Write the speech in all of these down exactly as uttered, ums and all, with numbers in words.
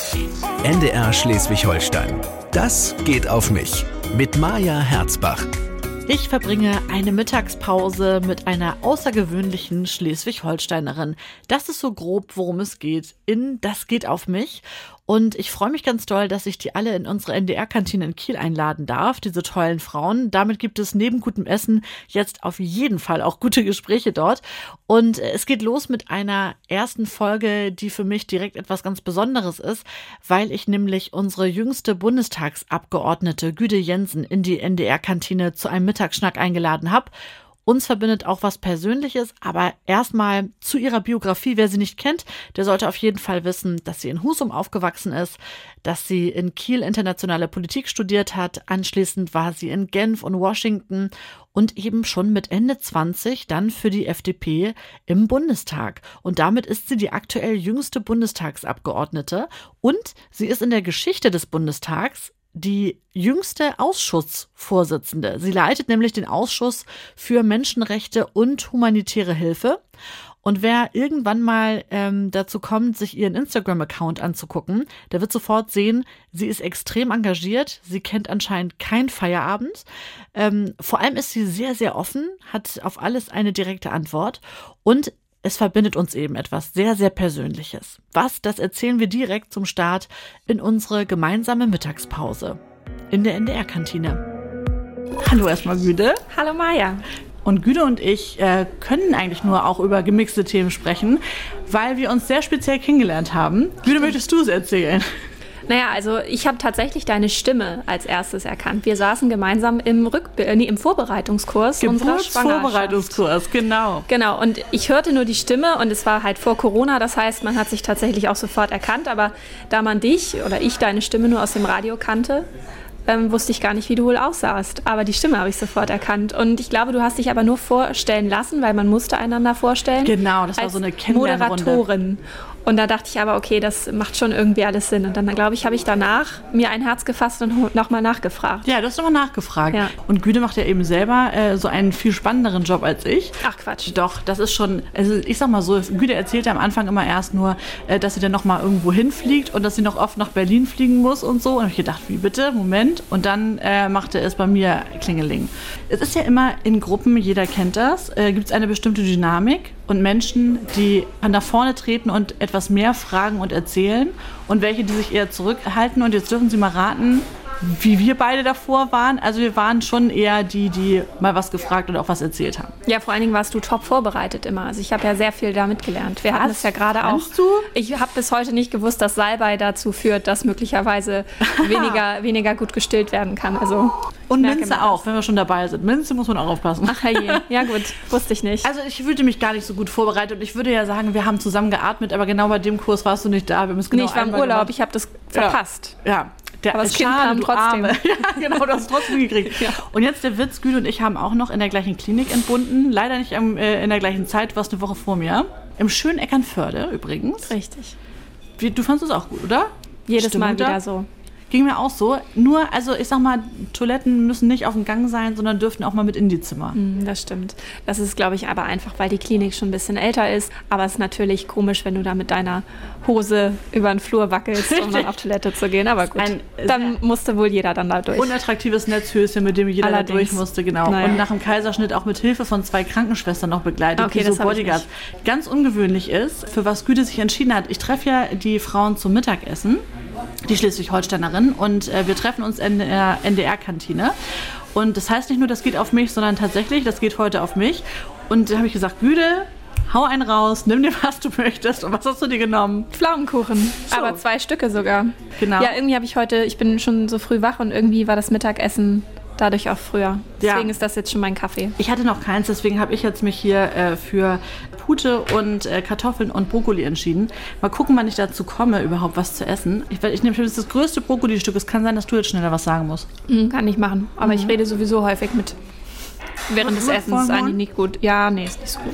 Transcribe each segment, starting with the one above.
N D R Schleswig-Holstein. Das geht auf mich. Mit Maja Herzbach. Ich verbringe eine Mittagspause mit einer außergewöhnlichen Schleswig-Holsteinerin. Das ist so grob, worum es geht. In Das geht auf mich. Und ich freue mich ganz doll, dass ich die alle in unsere N D R-Kantine in Kiel einladen darf, diese tollen Frauen. Damit gibt es neben gutem Essen jetzt auf jeden Fall auch gute Gespräche dort. Und es geht los mit einer ersten Folge, die für mich direkt etwas ganz Besonderes ist, weil ich nämlich unsere jüngste Bundestagsabgeordnete Güde Jensen in die N D R-Kantine zu einem Mittagsschnack eingeladen habe. Uns verbindet auch was Persönliches, aber erstmal zu ihrer Biografie. Wer sie nicht kennt, der sollte auf jeden Fall wissen, dass sie in Husum aufgewachsen ist, dass sie in Kiel internationale Politik studiert hat. Anschließend war sie in Genf und Washington und eben schon mit Ende zwanzig dann für die F D P im Bundestag. Und damit ist sie die aktuell jüngste Bundestagsabgeordnete und sie ist in der Geschichte des Bundestags die jüngste Ausschussvorsitzende. Sie leitet nämlich den Ausschuss für Menschenrechte und humanitäre Hilfe. Und wer irgendwann mal ähm, dazu kommt, sich ihren Instagram-Account anzugucken, der wird sofort sehen, sie ist extrem engagiert. Sie kennt anscheinend keinen Feierabend. Ähm, vor allem ist sie sehr, sehr offen, hat auf alles eine direkte Antwort und es verbindet uns eben etwas sehr, sehr Persönliches. Was, das erzählen wir direkt zum Start in unsere gemeinsame Mittagspause in der N D R-Kantine. Hallo erstmal Güde. Hallo Maja. Und Güde und ich äh, können eigentlich nur auch über gemixte Themen sprechen, weil wir uns sehr speziell kennengelernt haben. Güde, möchtest du es erzählen? Naja, also ich habe tatsächlich deine Stimme als erstes erkannt. Wir saßen gemeinsam im, Rückbe- äh, nee, im Vorbereitungskurs unserer Schwangerschaft. Vorbereitungskurs, genau. Genau, und ich hörte nur die Stimme und es war halt vor Corona, das heißt, man hat sich tatsächlich auch sofort erkannt, aber da man dich oder ich deine Stimme nur aus dem Radio kannte, ähm, wusste ich gar nicht, wie du wohl aussahst. Aber die Stimme habe ich sofort erkannt. Und ich glaube, du hast dich aber nur vorstellen lassen, weil man musste einander vorstellen. Genau, das war so eine Kennenlernrunde. Moderatorin. Und da dachte ich aber, okay, das macht schon irgendwie alles Sinn. Und dann, glaube ich, habe ich danach mir ein Herz gefasst und nochmal nachgefragt. Ja, du hast nochmal nachgefragt. Ja. Und Güde macht ja eben selber äh, so einen viel spannenderen Job als ich. Ach Quatsch. Doch, das ist schon, also ich sag mal so, Güde erzählte am Anfang immer erst nur, äh, dass sie dann nochmal irgendwo hinfliegt und dass sie noch oft nach Berlin fliegen muss und so. Und habe ich gedacht, wie bitte, Moment. Und dann äh, machte es bei mir Klingeling. Es ist ja immer in Gruppen, jeder kennt das, äh, gibt es eine bestimmte Dynamik. Und Menschen, die nach vorne treten und etwas mehr fragen und erzählen und welche, die sich eher zurückhalten. Und jetzt dürfen Sie mal raten, wie wir beide davor waren. Also wir waren schon eher die, die mal was gefragt und auch was erzählt haben. Ja, vor allen Dingen warst du top vorbereitet immer. Also ich habe ja sehr viel da mitgelernt. Wir was? hatten es ja gerade auch. Du? Ich habe bis heute nicht gewusst, dass Salbei dazu führt, dass möglicherweise weniger, weniger gut gestillt werden kann. Also und Minze auch, wenn wir schon dabei sind. Minze muss man auch aufpassen. Ach je, ja gut, wusste ich nicht. Also ich fühlte mich gar nicht so gut vorbereitet und ich würde ja sagen, wir haben zusammen geatmet, aber genau bei dem Kurs warst du nicht da. Wir haben es genau nee, ich war im Urlaub, gemacht. Ich habe das verpasst. Ja, ja. Der, aber das Kind kam trotzdem. Ja, genau, du hast es trotzdem gekriegt. Ja. Und jetzt der Witz, Güde und ich haben auch noch in der gleichen Klinik entbunden. Leider nicht am, äh, in der gleichen Zeit, du warst eine Woche vor mir. Im schönen Eckernförde übrigens. Richtig. Wie, du fandest es auch gut, oder? Jedes Stimmung Mal wieder da? so. Ging mir auch so. Nur, also ich sag mal, Toiletten müssen nicht auf dem Gang sein, sondern dürften auch mal mit in die Zimmer. Das stimmt. Das ist, glaube ich, aber einfach, weil die Klinik schon ein bisschen älter ist. Aber es ist natürlich komisch, wenn du da mit deiner Hose über den Flur wackelst, um dann auf Toilette zu gehen. Aber gut, Ein, dann musste wohl jeder dann da durch. Unattraktives Netzhöschen, mit dem jeder Allerdings. da durch musste, genau. Naja. Und nach dem Kaiserschnitt auch mit Hilfe von zwei Krankenschwestern noch begleitet, okay, die das so Bodyguards. Ganz ungewöhnlich ist, für was Güte sich entschieden hat. Ich treffe ja die Frauen zum Mittagessen, die Schleswig-Holsteinerin, und äh, wir treffen uns in der N D R-Kantine. Und das heißt nicht nur, das geht auf mich, sondern tatsächlich, das geht heute auf mich. Und da habe ich gesagt, Güde, hau einen raus, nimm dir, was du möchtest. Und was hast du dir genommen? Pflaumenkuchen, so. Aber zwei Stücke sogar. Genau. Ja, irgendwie habe ich heute, ich bin schon so früh wach und irgendwie war das Mittagessen dadurch auch früher. Deswegen ja. ist das jetzt schon mein Kaffee. Ich hatte noch keins, deswegen habe ich jetzt mich hier äh, für Pute und äh, Kartoffeln und Brokkoli entschieden. Mal gucken, wann ich dazu komme, überhaupt was zu essen. Ich, ich nehme das größte Brokkoli-Stück. Es kann sein, dass du jetzt schneller was sagen musst. Mhm, kann ich machen, aber mhm. ich rede sowieso häufig mit. Während des Essens ist eigentlich nicht gut. Ja, nee, ist nicht so gut.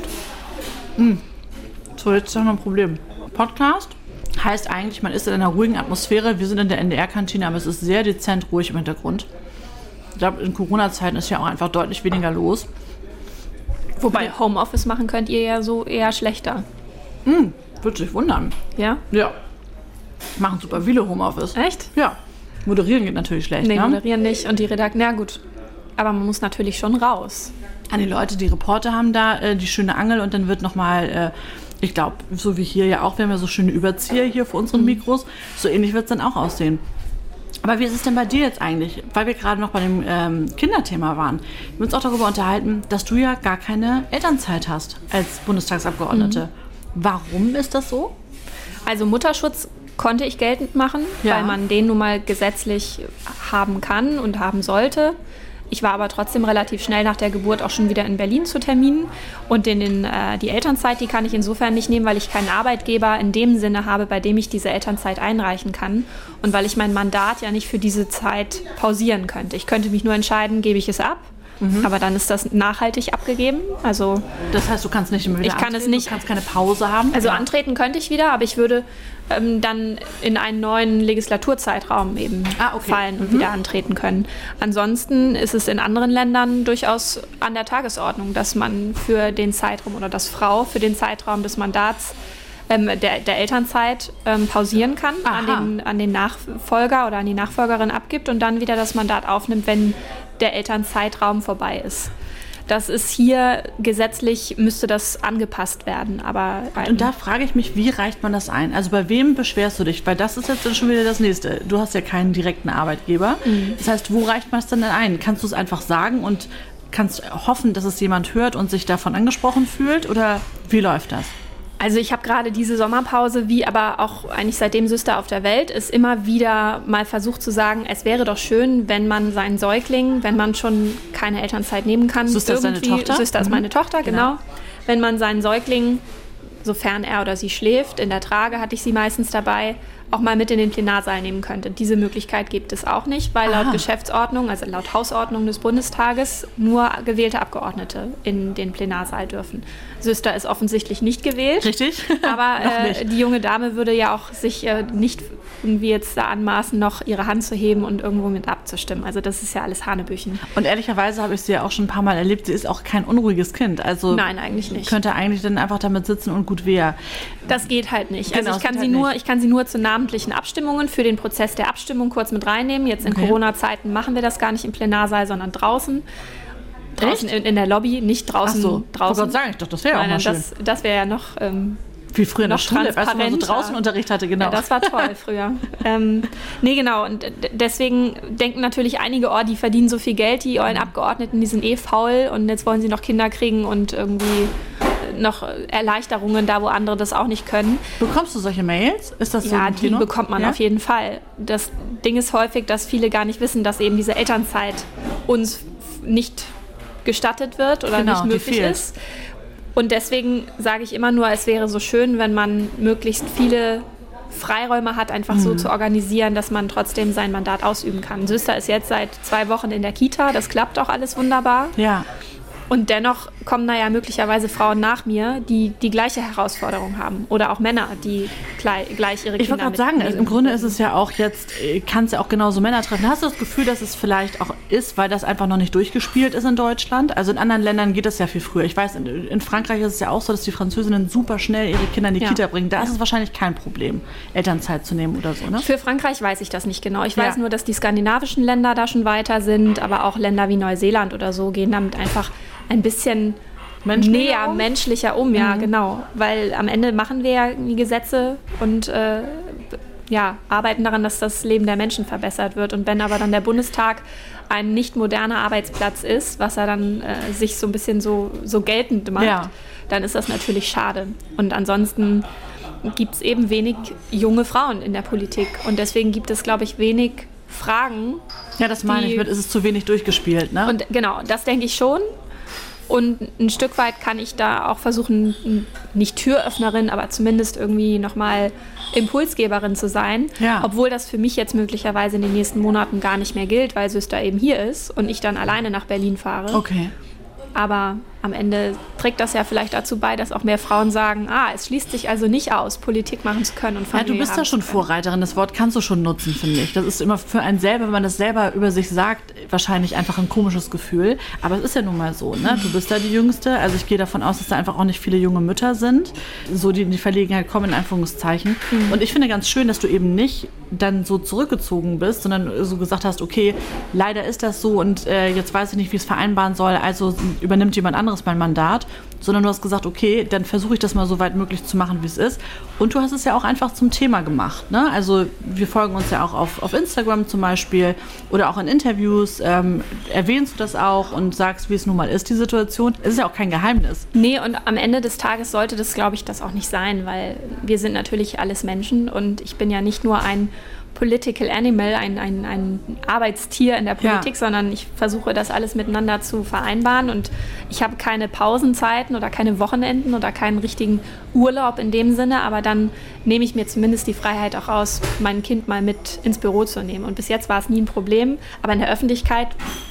Mhm. So, jetzt haben wir ein Problem. Podcast heißt eigentlich, man ist in einer ruhigen Atmosphäre. Wir sind in der N D R-Kantine, aber es ist sehr dezent ruhig im Hintergrund. Ich glaube, in Corona-Zeiten ist ja auch einfach deutlich weniger los. Wobei Homeoffice machen könnt ihr ja so eher schlechter. Mm, würde sich wundern. Ja? Ja. machen super viele Homeoffice. Echt? Ja. Moderieren geht natürlich schlecht, Nee, ne? moderieren nicht. Und die Redaktion, na gut. Aber man muss natürlich schon raus. An die Leute, die Reporter haben da äh, die schöne Angel und dann wird nochmal, äh, ich glaube, so wie hier ja auch, wir haben ja so schöne Überzieher hier vor unseren Mikros, so ähnlich wird es dann auch aussehen. Aber wie ist es denn bei dir jetzt eigentlich? Weil wir gerade noch bei dem ähm, Kinderthema waren. Wir haben uns auch darüber unterhalten, dass du ja gar keine Elternzeit hast als Bundestagsabgeordnete. Mhm. Warum ist das so? Also Mutterschutz konnte ich geltend machen, Ja. weil man den nun mal gesetzlich haben kann und haben sollte. Ich war aber trotzdem relativ schnell nach der Geburt auch schon wieder in Berlin zu Terminen. Und in den, äh, die Elternzeit, die kann ich insofern nicht nehmen, weil ich keinen Arbeitgeber in dem Sinne habe, bei dem ich diese Elternzeit einreichen kann. Und weil ich mein Mandat ja nicht für diese Zeit pausieren könnte. Ich könnte mich nur entscheiden, gebe ich es ab. Mhm. Aber dann ist das nachhaltig abgegeben. Also Das heißt, du kannst nicht immer wieder Ich kann antreten, es nicht- du kannst keine Pause haben? Also Ja. antreten könnte ich wieder, aber ich würde ähm, dann in einen neuen Legislaturzeitraum eben Ah, okay. fallen und Mhm. wieder antreten können. Ansonsten ist es in anderen Ländern durchaus an der Tagesordnung, dass man für den Zeitraum oder dass Frau für den Zeitraum des Mandats ähm, der, der Elternzeit ähm, pausieren kann, an Aha. den, an den Nachfolger oder an die Nachfolgerin abgibt und dann wieder das Mandat aufnimmt, wenn der Elternzeitraum vorbei ist. Das ist hier gesetzlich, müsste das angepasst werden. Aber Und da frage ich mich, wie reicht man das ein? Also bei wem beschwerst du dich? Weil das ist jetzt dann schon wieder das Nächste. Du hast ja keinen direkten Arbeitgeber. Mhm. Das heißt, wo reicht man es denn ein? Kannst du es einfach sagen und kannst hoffen, dass es jemand hört und sich davon angesprochen fühlt? Oder wie läuft das? Also ich habe gerade diese Sommerpause, wie aber auch eigentlich seitdem Süster auf der Welt ist, immer wieder mal versucht zu sagen, es wäre doch schön, wenn man seinen Säugling, wenn man schon keine Elternzeit nehmen kann. Süster ist deine Tochter? Süster ist Mhm. meine Tochter, genau. Genau. Wenn man seinen Säugling, sofern er oder sie schläft, in der Trage hatte ich sie meistens dabei, auch mal mit in den Plenarsaal nehmen könnte. Diese Möglichkeit gibt es auch nicht, weil laut Aha. Geschäftsordnung, also laut Hausordnung des Bundestages, nur gewählte Abgeordnete in den Plenarsaal dürfen. Süster ist offensichtlich nicht gewählt. Richtig? Aber Noch äh, nicht. die junge Dame würde ja auch sich äh, nicht irgendwie jetzt da anmaßen, noch ihre Hand zu heben und irgendwo mit abzustimmen. Also das ist ja alles Hanebüchen. Und ehrlicherweise habe ich sie ja auch schon ein paar Mal erlebt. Sie ist auch kein unruhiges Kind. Also Nein, eigentlich nicht. könnte eigentlich dann einfach damit sitzen und gut wäre. Das geht halt nicht. Genau, Also ich kann, das sie geht halt nur, nicht. ich kann sie nur zu namentlichen Abstimmungen für den Prozess der Abstimmung kurz mit reinnehmen. Jetzt in Okay. Corona-Zeiten machen wir das gar nicht im Plenarsaal, sondern draußen. Draußen in, in der Lobby, nicht Ach draußen. so, draußen. oh Gott, sag ich doch, das wäre auch Nein, mal nein, schön. das, das wäre ja noch... Ähm, Wie früher in der noch Schule, als man so transparenter. draußen Unterricht hatte, genau. Ja, das war toll früher. ähm, nee, genau. Und d- deswegen denken natürlich einige, oh, die verdienen so viel Geld, die euren Abgeordneten, die sind eh faul und jetzt wollen sie noch Kinder kriegen und irgendwie noch Erleichterungen da, wo andere das auch nicht können. Bekommst du solche Mails? Ist das so Ja, ein die Thema? bekommt man Ja? auf jeden Fall. Das Ding ist häufig, dass viele gar nicht wissen, dass eben diese Elternzeit uns f- nicht gestattet wird oder Genau, nicht die möglich fehlt. ist. Und deswegen sage ich immer nur, es wäre so schön, wenn man möglichst viele Freiräume hat, einfach Mhm. so zu organisieren, dass man trotzdem sein Mandat ausüben kann. Süster ist jetzt seit zwei Wochen in der Kita, das klappt auch alles wunderbar. Ja. Und dennoch kommen da ja möglicherweise Frauen nach mir, die die gleiche Herausforderung haben. Oder auch Männer, die gleich, gleich ihre Ich Kinder wollte gerade sagen, also im mitnehmen. Grunde ist es ja auch jetzt, kann es ja auch genauso Männer treffen. Hast du das Gefühl, dass es vielleicht auch ist, weil das einfach noch nicht durchgespielt ist in Deutschland? Also in anderen Ländern geht das ja viel früher. Ich weiß, in, in Frankreich ist es ja auch so, dass die Französinnen super schnell ihre Kinder in die Ja. Kita bringen. Da ist es wahrscheinlich kein Problem, Elternzeit zu nehmen oder so, ne? Für Frankreich weiß ich das nicht genau. Ich Ja. weiß nur, dass die skandinavischen Länder da schon weiter sind, aber auch Länder wie Neuseeland oder so gehen damit einfach ein bisschen Menschlicher näher, um? menschlicher um. Ja, genau. Weil am Ende machen wir ja die Gesetze und äh, ja, arbeiten daran, dass das Leben der Menschen verbessert wird. Und wenn aber dann der Bundestag ein nicht moderner Arbeitsplatz ist, was er dann äh, sich so ein bisschen so, so geltend macht, Ja. dann ist das natürlich schade. Und ansonsten gibt es eben wenig junge Frauen in der Politik. Und deswegen gibt es, glaube ich, wenig Fragen. Ja, das meine die- ich mit, ist es zu wenig durchgespielt, ne? Und genau, das denke ich schon. Und ein Stück weit kann ich da auch versuchen, n- nicht Türöffnerin, aber zumindest irgendwie nochmal Impulsgeberin zu sein. Ja. Obwohl das für mich jetzt möglicherweise in den nächsten Monaten gar nicht mehr gilt, weil Süster eben hier ist und ich dann alleine nach Berlin fahre. Okay. Aber am Ende trägt das ja vielleicht dazu bei, dass auch mehr Frauen sagen, ah, es schließt sich also nicht aus, Politik machen zu können und Ja, Familie du bist haben da schon zu können. Vorreiterin. Das Wort kannst du schon nutzen, finde ich. Das ist immer für einen selber, wenn man das selber über sich sagt, wahrscheinlich einfach ein komisches Gefühl. Aber es ist ja nun mal so, ne? Du bist da die Jüngste. Also ich gehe davon aus, dass da einfach auch nicht viele junge Mütter sind, so die in die Verlegenheit kommen, in Anführungszeichen. Mhm. Und ich finde ganz schön, dass du eben nicht dann so zurückgezogen bist, sondern so gesagt hast, okay, leider ist das so und äh, jetzt weiß ich nicht, wie ich es vereinbaren soll, also übernimmt jemand anderes mein Mandat. Sondern du hast gesagt, okay, dann versuche ich das mal so weit möglich zu machen, wie es ist. Und du hast es ja auch einfach zum Thema gemacht, ne? Also wir folgen uns ja auch auf, auf Instagram zum Beispiel oder auch in Interviews. Ähm, erwähnst du das auch und sagst, wie es nun mal ist, die Situation. Es ist ja auch kein Geheimnis. Nee, und am Ende des Tages sollte das, glaube ich, das auch nicht sein, weil wir sind natürlich alles Menschen und ich bin ja nicht nur ein Political Animal, ein, ein, ein Arbeitstier in der Politik, ja. sondern ich versuche das alles miteinander zu vereinbaren und ich habe keine Pausenzeiten oder keine Wochenenden oder keinen richtigen Urlaub in dem Sinne, aber dann nehme ich mir zumindest die Freiheit auch raus, mein Kind mal mit ins Büro zu nehmen. Und bis jetzt war es nie ein Problem, aber in der Öffentlichkeit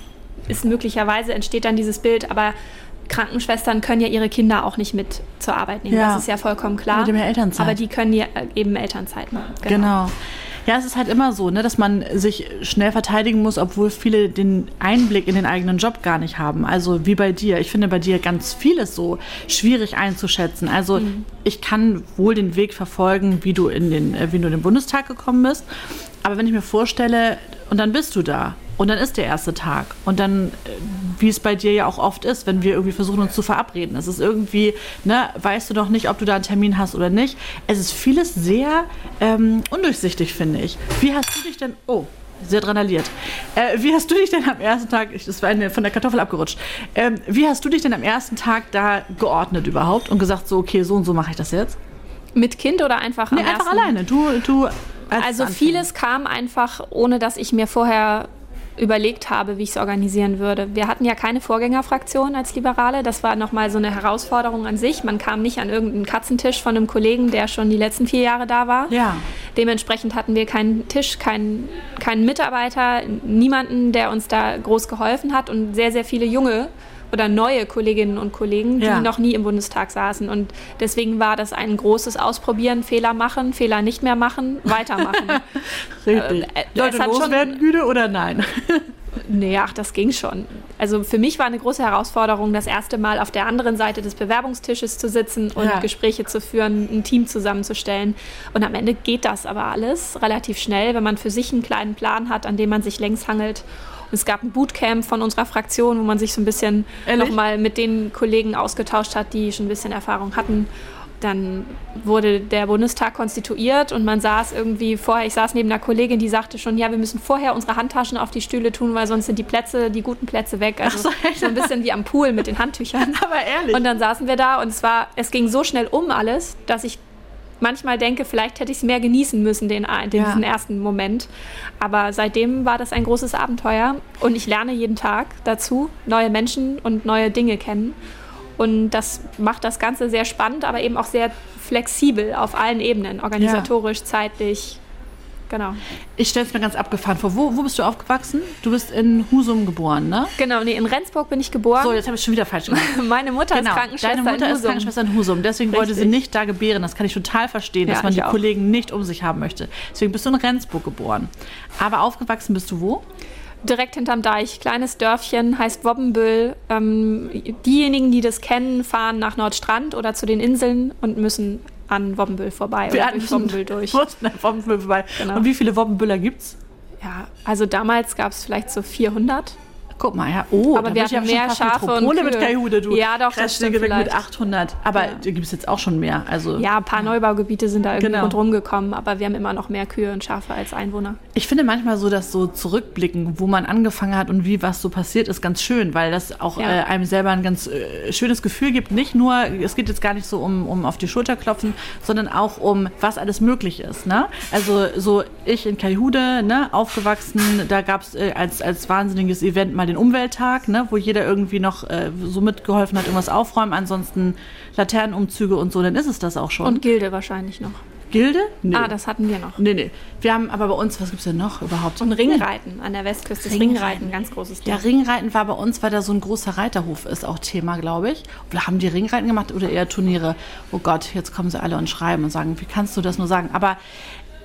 ist möglicherweise, entsteht dann dieses Bild, aber Krankenschwestern können ja ihre Kinder auch nicht mit zur Arbeit nehmen, ja. das ist ja vollkommen klar. Mit dem Elternzeit. Aber die können ja eben Elternzeit machen. Genau. genau. Ja, es ist halt immer so, ne, dass man sich schnell verteidigen muss, obwohl viele den Einblick in den eigenen Job gar nicht haben. Also wie bei dir. Ich finde bei dir ganz vieles so schwierig einzuschätzen. Also mhm. ich kann wohl den Weg verfolgen, wie du in den, wie du in den Bundestag gekommen bist. Aber wenn ich mir vorstelle, und dann bist du da. Und dann ist der erste Tag. Und dann, wie es bei dir ja auch oft ist, wenn wir irgendwie versuchen, uns zu verabreden. Es ist irgendwie, ne, weißt du doch nicht, ob du da einen Termin hast oder nicht. Es ist vieles sehr ähm, undurchsichtig, finde ich. Wie hast du dich denn, oh, sehr dranaliert. Äh, wie hast du dich denn am ersten Tag, das war eine, von der Kartoffel abgerutscht, ähm, wie hast du dich denn am ersten Tag da geordnet überhaupt und gesagt, so, okay, so und so mache ich das jetzt? Mit Kind oder einfach am nee, einfach ersten? alleine. Du, du als Also vieles kam einfach, ohne dass ich mir vorher überlegt habe, wie ich es organisieren würde. Wir hatten ja keine Vorgängerfraktion als Liberale. Das war nochmal so eine Herausforderung an sich. Man kam nicht an irgendeinen Katzentisch von einem Kollegen, der schon die letzten vier Jahre da war. Ja. Dementsprechend hatten wir keinen Tisch, keinen, keinen Mitarbeiter, niemanden, der uns da groß geholfen hat und sehr, sehr viele junge oder neue Kolleginnen und Kollegen, die ja. noch nie im Bundestag saßen. Und deswegen war das ein großes Ausprobieren, Fehler machen, Fehler nicht mehr machen, weitermachen. Richtig. Äh, Leute loswerden, Güte oder nein? Nee, ach, das ging schon. Also für mich war eine große Herausforderung, das erste Mal auf der anderen Seite des Bewerbungstisches zu sitzen und ja. Gespräche zu führen, ein Team zusammenzustellen. Und am Ende geht das aber alles relativ schnell, wenn man für sich einen kleinen Plan hat, an dem man sich längs hangelt. Es gab ein Bootcamp von unserer Fraktion, wo man sich so ein bisschen nochmal mit den Kollegen ausgetauscht hat, die schon ein bisschen Erfahrung hatten. Dann wurde der Bundestag konstituiert und man saß irgendwie vorher, ich saß neben einer Kollegin, die sagte schon, ja, wir müssen vorher unsere Handtaschen auf die Stühle tun, weil sonst sind die Plätze, die guten Plätze weg. Also so, so ein bisschen wie am Pool mit den Handtüchern. Aber ehrlich. Und dann saßen wir da und es war, es ging so schnell um alles, dass ich manchmal denke, vielleicht hätte ich es mehr genießen müssen, den, den ja. diesen ersten Moment. Aber seitdem war das ein großes Abenteuer und ich lerne jeden Tag dazu, neue Menschen und neue Dinge kennen. Und das macht das Ganze sehr spannend, aber eben auch sehr flexibel auf allen Ebenen, organisatorisch, ja. zeitlich. Genau. Ich stelle es mir ganz abgefahren vor. Wo, wo bist du aufgewachsen? Du bist in Husum geboren, ne? Genau, nee, in Rendsburg bin ich geboren. So, jetzt habe ich schon wieder falsch gemacht. Meine Mutter genau. ist Krankenschwester Deine Mutter in Husum. ist Krankenschwester in Husum. Deswegen Richtig. wollte sie nicht da gebären. Das kann ich total verstehen, dass ja, man die auch. Kollegen nicht um sich haben möchte. Deswegen bist du in Rendsburg geboren. Aber aufgewachsen bist du wo? Direkt hinterm Deich, kleines Dörfchen, heißt Wobbenbüll. Ähm, diejenigen, die das kennen, fahren nach Nordstrand oder zu den Inseln und müssen an Wobbenbüll vorbei Wir oder durch Wobbenbüll durch. Mussten an Wobbenbüll vorbei. Genau. Und wie viele Wobbenbüller gibt's? Ja, also damals gab es vielleicht so vierhundert. Guck mal, ja. Oh, aber wir hatten mehr Schafe und Kühe. Mit Kaihude, du. Ja, doch, das stimmt vielleicht. Mit achthundert. Aber ja. da gibt es jetzt auch schon mehr. Also, ja, ein paar ja. Neubaugebiete sind da irgendwie genau. rundherum gekommen, aber wir haben immer noch mehr Kühe und Schafe als Einwohner. Ich finde manchmal so, dass so zurückblicken, wo man angefangen hat und wie was so passiert ist, ganz schön, weil das auch ja. äh, einem selber ein ganz äh, schönes Gefühl gibt. Nicht nur, es geht jetzt gar nicht so um, um auf die Schulter klopfen, sondern auch um, was alles möglich ist. Ne? Also so ich in Kaihude, ne, aufgewachsen, da gab es äh, als, als wahnsinniges Event mal den Umwelttag. Ne, wo jeder irgendwie noch äh, so mitgeholfen hat, irgendwas aufräumen, ansonsten Laternenumzüge und so, dann ist es das auch schon. Und Gilde wahrscheinlich noch. Gilde? Nee. Ah, das hatten wir noch. Nee, nee. Wir haben aber bei uns, was gibt es denn noch überhaupt? Und Ringreiten an der Westküste. Das Ringreiten, ganz großes Ding. Ja, Ringreiten war bei uns, weil da so ein großer Reiterhof ist, auch Thema, glaube ich. Oder haben die Ringreiten gemacht oder eher Turniere? Oh Gott, jetzt kommen sie alle und schreiben und sagen, wie kannst du das nur sagen? Aber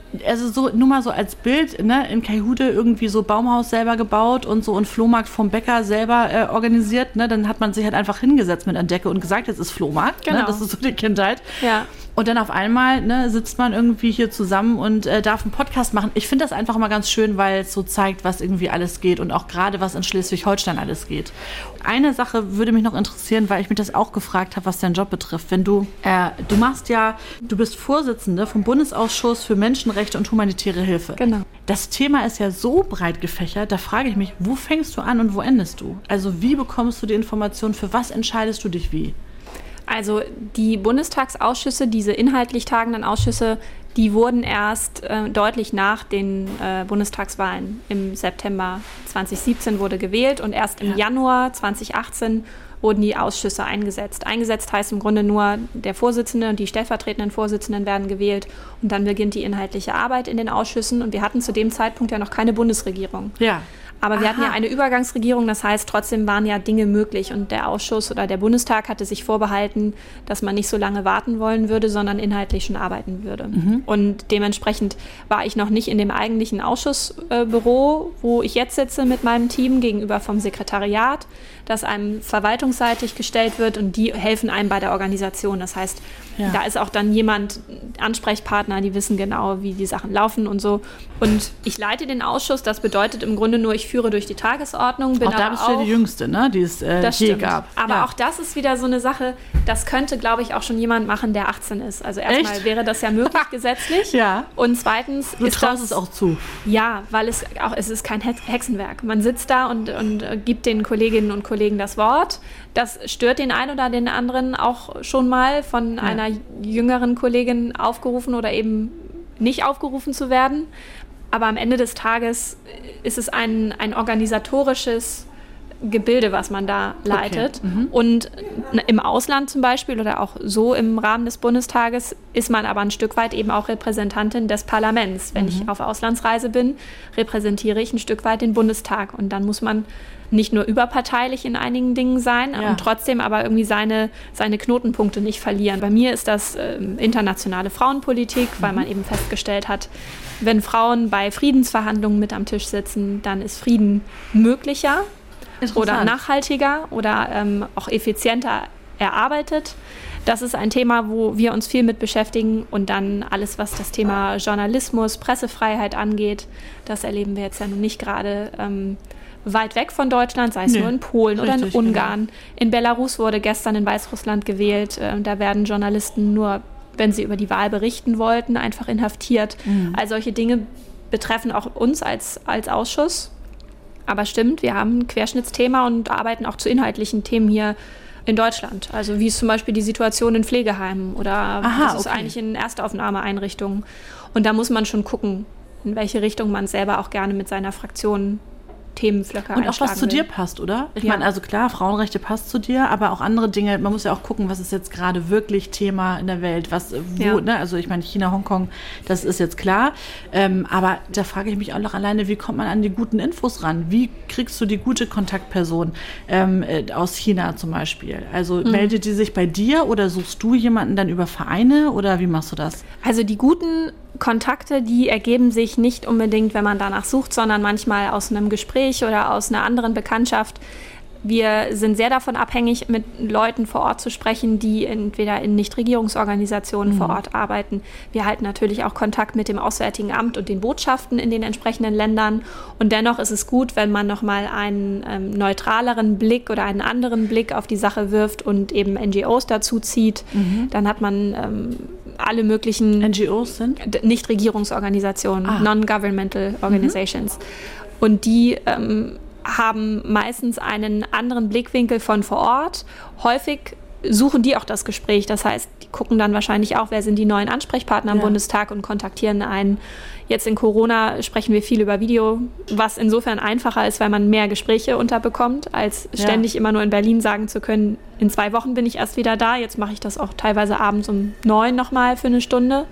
also so, nur mal so als Bild, ne, in Kaihude irgendwie so Baumhaus selber gebaut und so und Flohmarkt vom Bäcker selber äh, organisiert, ne, dann hat man sich halt einfach hingesetzt mit einer Decke und gesagt, jetzt ist Flohmarkt, genau. ne, das ist so die Kindheit. Ja. Und dann auf einmal, ne, sitzt man irgendwie hier zusammen und äh, darf einen Podcast machen. Ich finde das einfach immer ganz schön, weil es so zeigt, was irgendwie alles geht und auch gerade, was in Schleswig-Holstein alles geht. Eine Sache würde mich noch interessieren, weil ich mich das auch gefragt habe, was deinen Job betrifft. Wenn du, äh, du machst ja, du bist Vorsitzende vom Bundesausschuss für Menschenrechte und humanitäre Hilfe. Genau. Das Thema ist ja so breit gefächert, da frage ich mich, wo fängst du an und wo endest du? Also wie bekommst du die Informationen, für was entscheidest du dich wie? Also die Bundestagsausschüsse, diese inhaltlich tagenden Ausschüsse, die wurden erst äh, deutlich nach den äh, Bundestagswahlen. Im September zwanzig siebzehn wurde gewählt und erst im ja. Januar zwanzig achtzehn wurden die Ausschüsse eingesetzt. Eingesetzt heißt im Grunde nur, der Vorsitzende und die stellvertretenden Vorsitzenden werden gewählt und dann beginnt die inhaltliche Arbeit in den Ausschüssen. Und wir hatten zu dem Zeitpunkt ja noch keine Bundesregierung. Ja. Aber wir Aha. hatten ja eine Übergangsregierung, das heißt, trotzdem waren ja Dinge möglich. Und der Ausschuss oder der Bundestag hatte sich vorbehalten, dass man nicht so lange warten wollen würde, sondern inhaltlich schon arbeiten würde. Mhm. Und dementsprechend war ich noch nicht in dem eigentlichen Ausschussbüro, wo ich jetzt sitze mit meinem Team gegenüber vom Sekretariat, das einem verwaltungsseitig gestellt wird und die helfen einem bei der Organisation. Das heißt, ja. da ist auch dann jemand, Ansprechpartner, die wissen genau, wie die Sachen laufen und so. Und ich leite den Ausschuss, das bedeutet im Grunde nur, ich führe durch die Tagesordnung. Bin auch da aber bist du auch, die Jüngste, ne, die es äh, das je stimmt. gab. Aber ja. auch das ist wieder so eine Sache, das könnte, glaube ich, auch schon jemand machen, der achtzehn ist. Also erstmal Echt? wäre das ja möglich gesetzlich. Ja. Und zweitens du ist traust das, es auch zu. Ja, weil es auch, es ist kein Hexenwerk. Man sitzt da und, und gibt den Kolleginnen und Kollegen das Wort. Das stört den einen oder den anderen auch schon mal, von ja. einer jüngeren Kollegin aufgerufen oder eben nicht aufgerufen zu werden. Aber am Ende des Tages ist es ein, ein organisatorisches Gebilde, was man da leitet. Okay. Mhm. Und im Ausland zum Beispiel oder auch so im Rahmen des Bundestages ist man aber ein Stück weit eben auch Repräsentantin des Parlaments. Wenn mhm. ich auf Auslandsreise bin, repräsentiere ich ein Stück weit den Bundestag. Und dann muss man nicht nur überparteilich in einigen Dingen sein ja. und trotzdem aber irgendwie seine, seine Knotenpunkte nicht verlieren. Bei mir ist das äh, internationale Frauenpolitik, mhm. weil man eben festgestellt hat, wenn Frauen bei Friedensverhandlungen mit am Tisch sitzen, dann ist Frieden möglicher oder nachhaltiger oder ähm, auch effizienter erarbeitet. Das ist ein Thema, wo wir uns viel mit beschäftigen. Und dann alles, was das Thema Journalismus, Pressefreiheit angeht, das erleben wir jetzt ja nun nicht gerade ähm, weit weg von Deutschland, sei es nee, nur in Polen richtig, oder in Ungarn. Genau. In Belarus wurde gestern in Weißrussland gewählt. Äh, da werden Journalisten nur, wenn sie über die Wahl berichten wollten, einfach inhaftiert. Mhm. All solche Dinge betreffen auch uns als, als Ausschuss. Aber stimmt, wir haben ein Querschnittsthema und arbeiten auch zu inhaltlichen Themen hier in Deutschland. Also wie ist zum Beispiel die Situation in Pflegeheimen oder Aha, was ist okay. eigentlich in Erstaufnahmeeinrichtungen. Und da muss man schon gucken, in welche Richtung man selber auch gerne mit seiner Fraktion Themenflöcke und auch was zu will. dir passt, oder? Ich ja. meine, also klar, Frauenrechte passt zu dir, aber auch andere Dinge, man muss ja auch gucken, was ist jetzt gerade wirklich Thema in der Welt, was, wo, ja. ne, also ich meine, China, Hongkong, das ist jetzt klar, ähm, aber da frage ich mich auch noch alleine, wie kommt man an die guten Infos ran? Wie kriegst du die gute Kontaktperson ähm, aus China zum Beispiel? Also mhm. meldet die sich bei dir oder suchst du jemanden dann über Vereine oder wie machst du das? Also die guten Kontakte, die ergeben sich nicht unbedingt, wenn man danach sucht, sondern manchmal aus einem Gespräch oder aus einer anderen Bekanntschaft. Wir sind sehr davon abhängig, mit Leuten vor Ort zu sprechen, die entweder in Nichtregierungsorganisationen mhm. vor Ort arbeiten. Wir halten natürlich auch Kontakt mit dem Auswärtigen Amt und den Botschaften in den entsprechenden Ländern. Und dennoch ist es gut, wenn man nochmal einen ähm, neutraleren Blick oder einen anderen Blick auf die Sache wirft und eben N G Os dazu zieht. Mhm. Dann hat man ähm, alle möglichen N G Os sind? Nichtregierungsorganisationen, ah. Non-Governmental Organizations. Mhm. Und die ähm, haben meistens einen anderen Blickwinkel von vor Ort. Häufig suchen die auch das Gespräch. Das heißt, die gucken dann wahrscheinlich auch, wer sind die neuen Ansprechpartner am ja. Bundestag und kontaktieren einen. Jetzt in Corona sprechen wir viel über Video, was insofern einfacher ist, weil man mehr Gespräche unterbekommt, als ja. ständig immer nur in Berlin sagen zu können, in zwei Wochen bin ich erst wieder da. Jetzt mache ich das auch teilweise abends um neun nochmal für eine Stunde.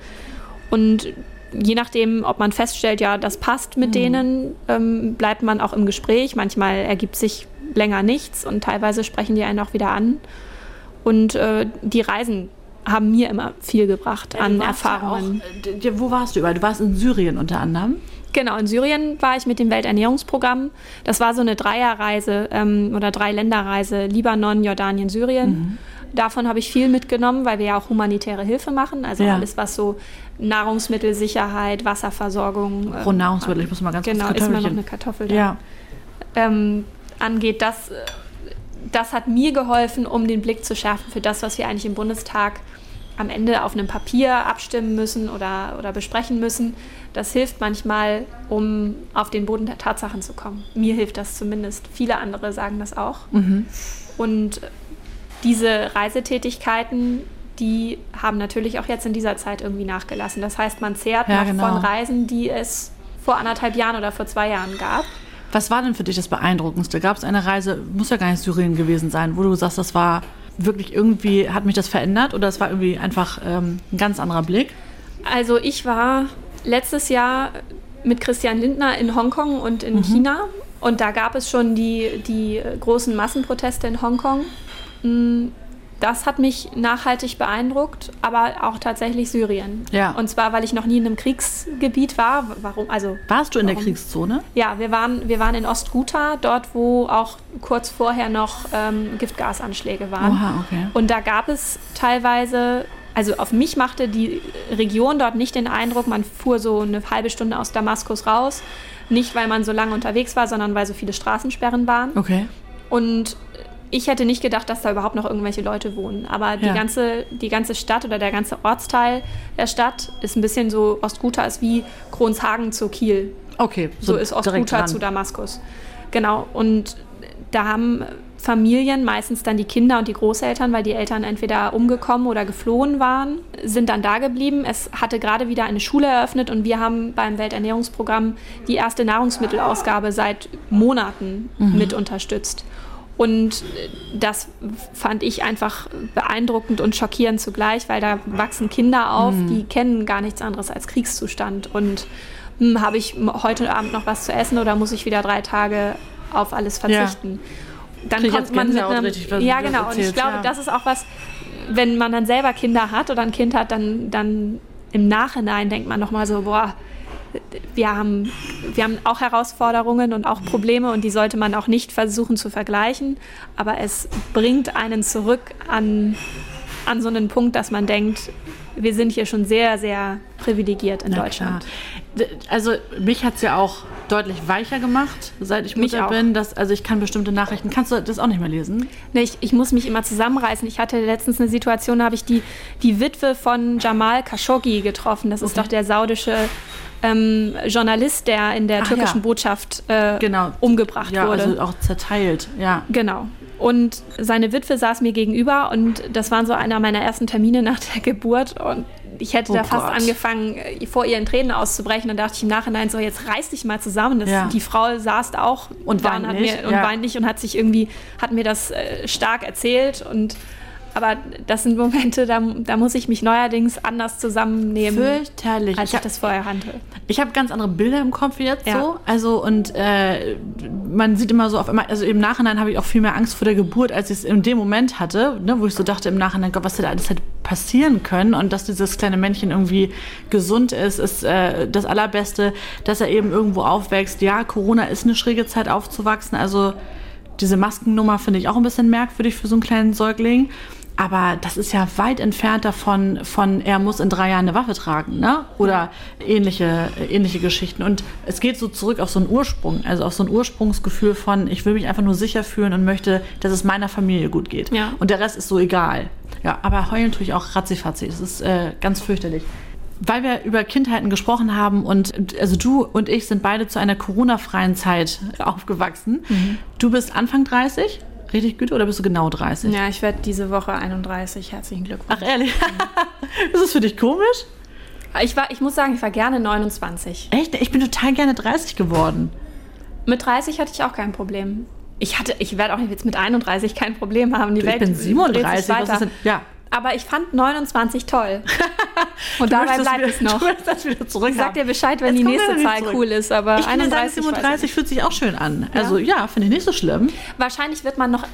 Und je nachdem, ob man feststellt, ja, das passt mit mhm. denen, ähm, bleibt man auch im Gespräch. Manchmal ergibt sich länger nichts und teilweise sprechen die einen auch wieder an. Und äh, die reisen haben mir immer viel gebracht Ja, an du warst Erfahrungen. Ja auch, äh, wo warst du überall? Du warst in Syrien unter anderem. Genau, in Syrien war ich mit dem Welternährungsprogramm. Das war so eine Dreierreise ähm, oder Dreiländerreise, Libanon, Jordanien, Syrien. Mhm. Davon habe ich viel mitgenommen, weil wir ja auch humanitäre Hilfe machen. Also ja. alles, was so Nahrungsmittelsicherheit, Wasserversorgung. Pro Nahrungsmittel, ich muss mal ganz kurz Genau, ist mir noch eine Kartoffel da. Ja. Ähm, angeht, das, das hat mir geholfen, um den Blick zu schärfen für das, was wir eigentlich im Bundestag am Ende auf einem Papier abstimmen müssen oder, oder besprechen müssen. Das hilft manchmal, um auf den Boden der Tatsachen zu kommen. Mir hilft das zumindest. Viele andere sagen das auch. Mhm. Und diese Reisetätigkeiten, die haben natürlich auch jetzt in dieser Zeit irgendwie nachgelassen. Das heißt, man zehrt ja, noch genau. von Reisen, die es vor anderthalb Jahren oder vor zwei Jahren gab. Was war denn für dich das Beeindruckendste? Gab es eine Reise, muss ja gar nicht Syrien gewesen sein, wo du sagst, das war wirklich irgendwie, hat mich das verändert oder es war irgendwie einfach ähm, ein ganz anderer Blick? Also ich war letztes Jahr mit Christian Lindner in Hongkong und in mhm. China und da gab es schon die, die großen Massenproteste in Hongkong. Das hat mich nachhaltig beeindruckt, aber auch tatsächlich Syrien. Ja. Und zwar, weil ich noch nie in einem Kriegsgebiet war. Warum? Also, Warst du in warum? der Kriegszone? Ja, wir waren, wir waren in Ostghouta, dort, wo auch kurz vorher noch ähm, Giftgasanschläge waren. Oha, okay. Und da gab es teilweise, also auf mich machte die Region dort nicht den Eindruck, man fuhr so eine halbe Stunde aus Damaskus raus. Nicht, weil man so lange unterwegs war, sondern weil so viele Straßensperren waren. Okay. Und ich hätte nicht gedacht, dass da überhaupt noch irgendwelche Leute wohnen. Aber die, ja. ganze, die ganze Stadt oder der ganze Ortsteil der Stadt ist ein bisschen so, Ostghouta ist wie Kronshagen zu Kiel. Okay. So, so ist Ostghouta zu Damaskus. Genau. Und da haben Familien, meistens dann die Kinder und die Großeltern, weil die Eltern entweder umgekommen oder geflohen waren, sind dann da geblieben. Es hatte gerade wieder eine Schule eröffnet und wir haben beim Welternährungsprogramm die erste Nahrungsmittelausgabe seit Monaten mhm. mit unterstützt. Und das fand ich einfach beeindruckend und schockierend zugleich, weil da wachsen Kinder auf, mhm. die kennen gar nichts anderes als Kriegszustand. Und hm, habe ich heute Abend noch was zu essen oder muss ich wieder drei Tage auf alles verzichten? Ja. Dann Krieg kommt man mit einem, richtig, ja genau. Erzählst, und ich glaube, ja. das ist auch was, wenn man dann selber Kinder hat oder ein Kind hat, dann, dann im Nachhinein denkt man nochmal so, boah, Wir haben, wir haben auch Herausforderungen und auch Probleme und die sollte man auch nicht versuchen zu vergleichen, aber es bringt einen zurück an, an so einen Punkt, dass man denkt, wir sind hier schon sehr, sehr privilegiert in Na, Deutschland. Klar. Also mich hat es ja auch deutlich weicher gemacht, seit ich Mutter bin. Dass, also ich kann bestimmte Nachrichten, kannst du das auch nicht mehr lesen? Nee, ich, ich muss mich immer zusammenreißen. Ich hatte letztens eine Situation, da habe ich die, die Witwe von Jamal Khashoggi getroffen. Das ist okay. doch der saudische ähm, Journalist, der in der Ach, türkischen ja. Botschaft äh, genau. umgebracht ja, wurde. Also auch zerteilt, ja. Genau. Und seine Witwe saß mir gegenüber und das waren so einer meiner ersten Termine nach der Geburt und ich hätte oh da fast Gott. angefangen, vor ihr in Tränen auszubrechen. Dann dachte ich im Nachhinein so, jetzt reiß dich mal zusammen. Das, ja. Die Frau saß da auch und weint hat nicht, mir, und ja. weint nicht und hat sich irgendwie, hat mir das äh, stark erzählt und aber das sind Momente, da, da muss ich mich neuerdings anders zusammennehmen, Fürchterlich. als ich, ich das vorher kannte. Ich habe ganz andere Bilder im Kopf jetzt ja. so. Also und äh, man sieht immer so auf einmal, also im Nachhinein habe ich auch viel mehr Angst vor der Geburt, als ich es in dem Moment hatte, ne, wo ich so dachte im Nachhinein, Gott, was hätte alles hätte passieren können und dass dieses kleine Männchen irgendwie gesund ist, ist äh, das Allerbeste, dass er eben irgendwo aufwächst. Ja, Corona ist eine schräge Zeit aufzuwachsen, also diese Maskennummer finde ich auch ein bisschen merkwürdig für so einen kleinen Säugling. Aber das ist ja weit entfernt davon, von er muss in drei Jahren eine Waffe tragen, ne? Oder ähnliche, ähnliche Geschichten. Und es geht so zurück auf so einen Ursprung, also auf so ein Ursprungsgefühl von, ich will mich einfach nur sicher fühlen und möchte, dass es meiner Familie gut geht. Ja. Und der Rest ist so egal. Ja, aber heulen tue ich auch ratzifatzi. Das ist äh, ganz fürchterlich. Weil wir über Kindheiten gesprochen haben und also du und ich sind beide zu einer Corona-freien Zeit aufgewachsen. Mhm. Du bist Anfang dreißig? Richtig gut, oder bist du genau dreißig? Ja, ich werde diese Woche einunddreißig. Herzlichen Glückwunsch. Ach, ehrlich? Mhm. Ist das für dich komisch? Ich, war, ich muss sagen, ich war gerne neunundzwanzig. Echt? Ich bin total gerne dreißig geworden. Mit dreißig hatte ich auch kein Problem. Ich, hatte, ich werde auch jetzt mit einunddreißig kein Problem haben. Die du, Welt ich bin siebenunddreißig. Was ist denn? Ja. Aber ich fand neunundzwanzig toll. Und dabei bleibt wieder, es noch. Du möchtest das wieder zurück. Ich sag dir Bescheid, wenn jetzt die nächste Zahl zurück. Cool ist. Aber ich einunddreißig, siebenunddreißig fühlt sich auch schön an. Ja. Also ja, finde ich nicht so schlimm. Wahrscheinlich wird man noch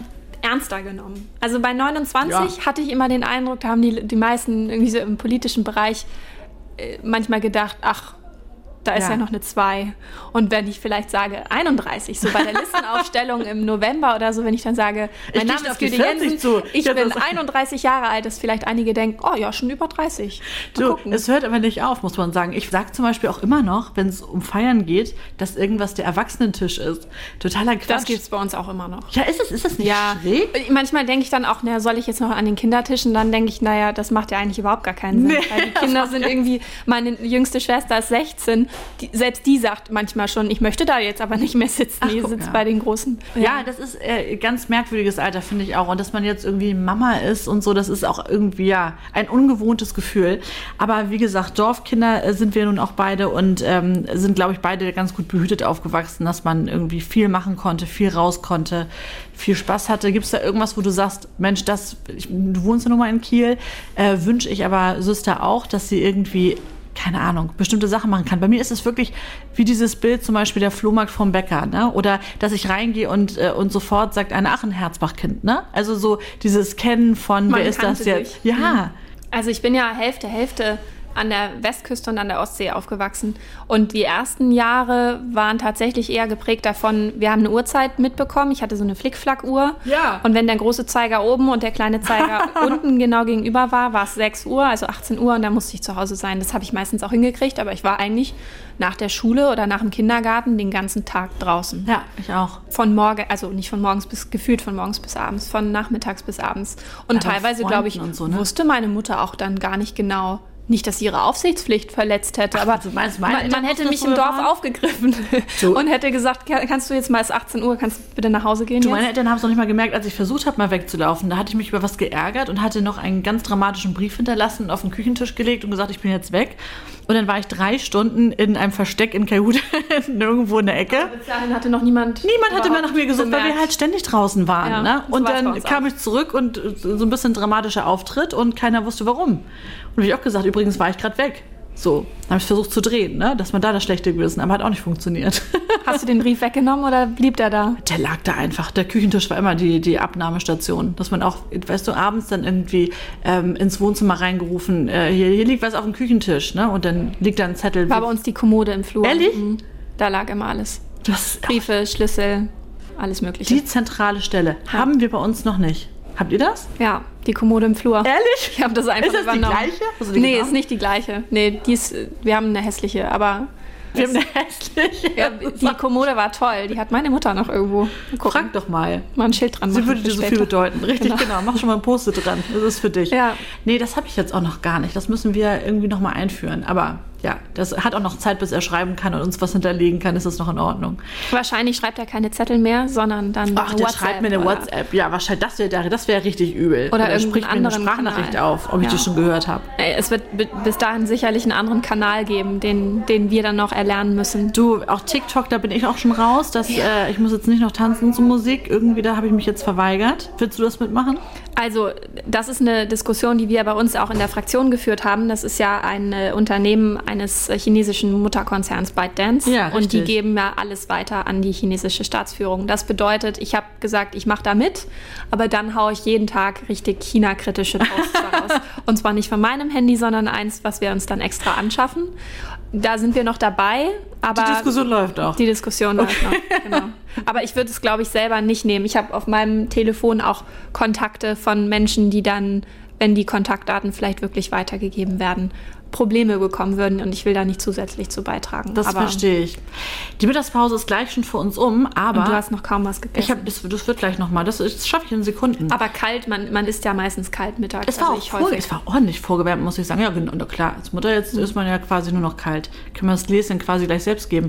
ernster genommen. Also bei neunundzwanzig Ja. hatte ich immer den Eindruck, da haben die, die meisten irgendwie so im politischen Bereich äh, manchmal gedacht, ach, da ist ja. Ja. noch eine zwei. Und wenn ich vielleicht sage einunddreißig, so bei der Listenaufstellung im November oder so, wenn ich dann sage, mein Ich Name dichte ist auf die Güte vierzig Jensen, zu. ich Jetzt bin ist- einunddreißig Jahre alt, dass vielleicht einige denken, oh ja, schon über dreißig. Mal Du, gucken. es hört aber nicht auf, muss man sagen. Ich sage zum Beispiel auch immer noch, wenn es um Feiern geht, dass irgendwas der Erwachsenentisch ist. Totaler Quatsch. Das gibt es bei uns auch immer noch. Ja, ist es, ist das nicht Ja, schräg? manchmal denke ich dann auch, naja, soll ich jetzt noch an den Kindertisch? Und dann denke ich, naja, das macht ja eigentlich überhaupt gar keinen Sinn. Nee, Weil die Kinder sind irgendwie, meine jüngste Schwester ist sechzehn, die, selbst die sagt manchmal schon, ich möchte da jetzt aber nicht mehr sitzen. Ach, Die guck, sitzt ja. bei den Großen. Ja, das ist äh, ganz merkwürdiges Alter, finde ich auch. Und dass man jetzt irgendwie Mama ist und so, das ist auch irgendwie ja ein ungewohntes Gefühl. Aber wie gesagt, Dorfkinder äh, sind wir nun auch beide und ähm, sind, glaube ich, beide ganz gut behütet aufgewachsen, dass man irgendwie viel machen konnte, viel raus konnte, viel Spaß hatte. Gibt es da irgendwas, wo du sagst, Mensch, das, ich, du wohnst ja nun mal in Kiel, äh, wünsche ich aber Süster auch, dass sie irgendwie keine Ahnung, bestimmte Sachen machen kann. Bei mir ist es wirklich wie dieses Bild, zum Beispiel der Flohmarkt vom Bäcker, ne? Oder dass ich reingehe und, äh, und sofort sagt eine, ach, ein Herzbach-Kind, ne? Also so dieses Kennen von, Man wer ist das kannte jetzt? sich. Ja. Also ich bin ja Hälfte, Hälfte an der Westküste und an der Ostsee aufgewachsen. Und die ersten Jahre waren tatsächlich eher geprägt davon, wir haben eine Uhrzeit mitbekommen. Ich hatte so eine Flickflack-Uhr. Ja. Und wenn der große Zeiger oben und der kleine Zeiger unten genau gegenüber war, war es sechs Uhr, also achtzehn Uhr. Und dann musste ich zu Hause sein. Das habe ich meistens auch hingekriegt. Aber ich war eigentlich nach der Schule oder nach dem Kindergarten den ganzen Tag draußen. Ja, ich auch. Von morgen, also nicht von morgens bis, gefühlt von morgens bis abends, von nachmittags bis abends. Und Ja, bei teilweise, glaube ich, Freunden und so, ne? wusste meine Mutter auch dann gar nicht genau, nicht, dass sie ihre Aufsichtspflicht verletzt hätte, aber du meinst, meine man, Eltern man hätte wussten mich das im früher Dorf waren? aufgegriffen So. und hätte gesagt, "Kann- kannst du jetzt mal, es ist achtzehn Uhr, kannst du bitte nach Hause gehen Du, jetzt?" meine Eltern haben es noch nicht mal gemerkt, als ich versucht habe, mal wegzulaufen. Da hatte ich mich über was geärgert und hatte noch einen ganz dramatischen Brief hinterlassen und auf den Küchentisch gelegt und gesagt, ich bin jetzt weg. Und dann war ich drei Stunden in einem Versteck in Kahoot, irgendwo in der Ecke. Bis dahin hatte noch niemand Niemand hatte mehr nach mir gesucht, weil wir bemerkt. halt ständig draußen waren. Ja, ne? so Und war's bei dann uns kam auch. ich zurück und so ein bisschen dramatischer Auftritt und keiner wusste warum. Und habe ich auch gesagt, übrigens war ich gerade weg. So, dann habe ich versucht zu drehen, ne? Dass man da das schlechte Gewissen, aber hat auch nicht funktioniert. Hast du den Brief weggenommen oder blieb der da? Der lag da einfach. Der Küchentisch war immer die, die Abnahmestation. Dass man auch, weißt du, abends dann irgendwie ähm, ins Wohnzimmer reingerufen, äh, hier, hier liegt was auf dem Küchentisch, ne? Und dann liegt da ein Zettel. War bei uns die Kommode im Flur. Ehrlich? Mhm. Da lag immer alles. Das, Briefe, Schlüssel, alles Mögliche. die zentrale Stelle haben wir bei uns noch nicht. Habt ihr das? Ja, die Kommode im Flur. Ehrlich? Ich habe das einfach Ist das die übernommen. gleiche? Hast du die Nee, genommen? ist nicht die gleiche. Nee, die ist, wir haben eine hässliche, aber Wir haben eine hässliche. ja, die Kommode war toll. Die hat meine Mutter noch irgendwo. Mal gucken. Frag doch mal. Mal ein Schild dran Sie machen würde für dir so später. viel bedeuten. Richtig, Genau. genau. Mach schon mal ein Post-it dran. Das ist für dich. Ja. Nee, das habe ich jetzt auch noch gar nicht. Das müssen wir irgendwie noch mal einführen. Aber ja, das hat auch noch Zeit, bis er schreiben kann und uns was hinterlegen kann. Ist das noch in Ordnung? Wahrscheinlich schreibt er keine Zettel mehr, sondern dann Ach, der WhatsApp schreibt mir eine oder- WhatsApp. Ja, wahrscheinlich, das wäre das wär richtig übel. Oder er irgendeinen spricht mir eine anderen Sprachnachricht Kanal. auf, ob ich Ja. die schon gehört habe. Äh, Es wird bi- bis dahin sicherlich einen anderen Kanal geben, den, den wir dann noch erlernen müssen. Du, auch TikTok, da bin ich auch schon raus. Dass, äh, ich muss jetzt nicht noch tanzen zur Musik. Irgendwie, da habe ich mich jetzt verweigert. Willst du das mitmachen? Also, das ist eine Diskussion, die wir bei uns auch in der Fraktion geführt haben. Das ist ja ein äh, Unternehmen eines äh, chinesischen Mutterkonzerns ByteDance. Ja, und die richtig. geben ja alles weiter an die chinesische Staatsführung. Das bedeutet, ich habe gesagt, ich mache da mit, aber dann haue ich jeden Tag richtig China-kritische Posts daraus. Und zwar nicht von meinem Handy, sondern eins, was wir uns dann extra anschaffen. Da sind wir noch dabei. Aber Die Diskussion läuft auch. Die Diskussion läuft noch, genau. Aber ich würde es, glaube ich, selber nicht nehmen. Ich habe auf meinem Telefon auch Kontakte von Menschen, die dann, wenn die Kontaktdaten vielleicht wirklich weitergegeben werden, Probleme bekommen würden und ich will da nicht zusätzlich zu beitragen. Das aber verstehe ich. Die Mittagspause ist gleich schon für uns um, aber Und du hast noch kaum was gegessen. ich hab, das, das wird gleich nochmal. Das, das schaffe ich in Sekunden. aber kalt, man, man isst ja meistens kalt mittags. Es war, also auch ich vor, häufig. es war ordentlich vorgewärmt, muss ich sagen. Ja, genau, na klar. Als Mutter jetzt ist man ja quasi nur noch kalt. Können wir das Gläschen quasi gleich selbst geben.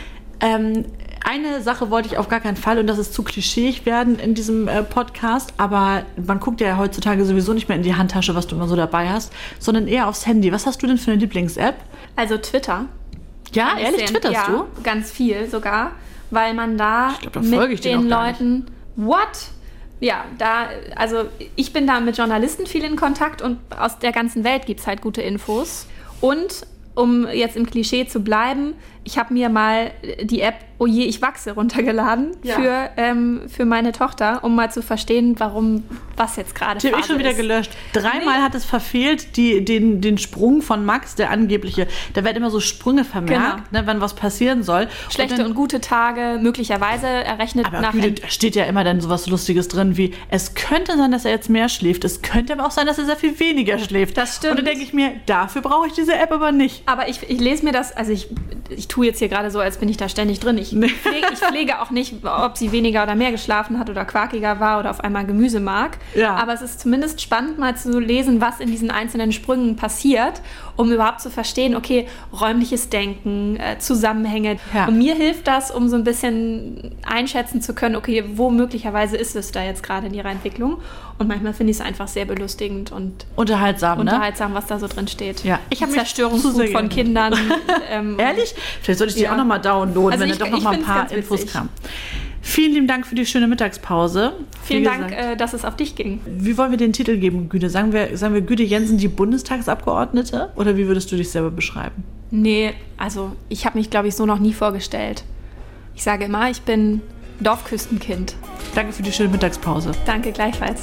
Ähm, eine Sache wollte ich auf gar keinen Fall, und das ist zu klischeeig werden in diesem äh, Podcast, aber man guckt ja heutzutage sowieso nicht mehr in die Handtasche, was du immer so dabei hast, sondern eher aufs Handy. Was hast du denn für eine Lieblings-App? Also Twitter. Ja, Kann ich ehrlich, sehen. twitterst ja, du? ganz viel sogar, weil man da, Ich glaub, da folge ich mit dir den noch gar nicht. Leuten, what? Ja, da, also ich bin da mit Journalisten viel in Kontakt und aus der ganzen Welt gibt es halt gute Infos. Und um jetzt im Klischee zu bleiben, ich habe mir mal die App Oh je, ich wachse runtergeladen Ja. für, ähm, für meine Tochter, um mal zu verstehen, warum, was jetzt gerade Die habe ich schon wieder ist. gelöscht. Dreimal Nee. hat es verfehlt, die, den, den Sprung von Max, der angebliche. Da werden immer so Sprünge vermerkt, ne, wenn was passieren soll. Schlechte und, dann, und gute Tage, möglicherweise errechnet aber nach... Güte, da steht ja immer dann sowas Lustiges drin wie, es könnte sein, dass er jetzt mehr schläft. Es könnte aber auch sein, dass er sehr viel weniger schläft. Das stimmt. Und dann denke ich mir, dafür brauche ich diese App aber nicht. Aber ich, ich lese mir das, also ich, ich tue jetzt hier gerade so, als bin ich da ständig drin. Ich, Nee. pflege, ich pflege auch nicht, ob sie weniger oder mehr geschlafen hat oder quakiger war oder auf einmal Gemüse mag. Ja. Aber es ist zumindest spannend, mal zu lesen, was in diesen einzelnen Sprüngen passiert, um überhaupt zu verstehen, okay, räumliches Denken, äh, Zusammenhänge. Ja. Und mir hilft das, um so ein bisschen einschätzen zu können, okay, wo möglicherweise ist es da jetzt gerade in ihrer Entwicklung. Und manchmal finde ich es einfach sehr belustigend und Unterhaltsam, ne? unterhaltsam, was da so drin steht. Ja. Ich hab mich zu Zerstörungswut sehr von geärgert. Kindern. ähm, Ehrlich? Vielleicht sollte ich die Ja. auch nochmal downloaden, Also wenn ich- da doch ich noch mal ein find's paar ganz Infos witzig. kamen. Vielen lieben Dank für die schöne Mittagspause. Vielen Wie Dank, gesagt, äh, dass es auf dich ging. Wie wollen wir den Titel geben, Güte? Sagen wir, sagen wir Güte Jensen, die Bundestagsabgeordnete? Oder wie würdest du dich selber beschreiben? Nee, also ich habe mich, glaube ich, so noch nie vorgestellt. Ich sage immer, ich bin Dorfküstenkind. Danke für die schöne Mittagspause. Danke gleichfalls.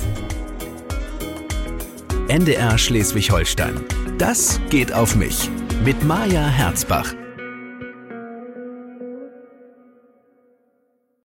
N D R Schleswig-Holstein. Das geht auf mich. Mit Maja Herzbach.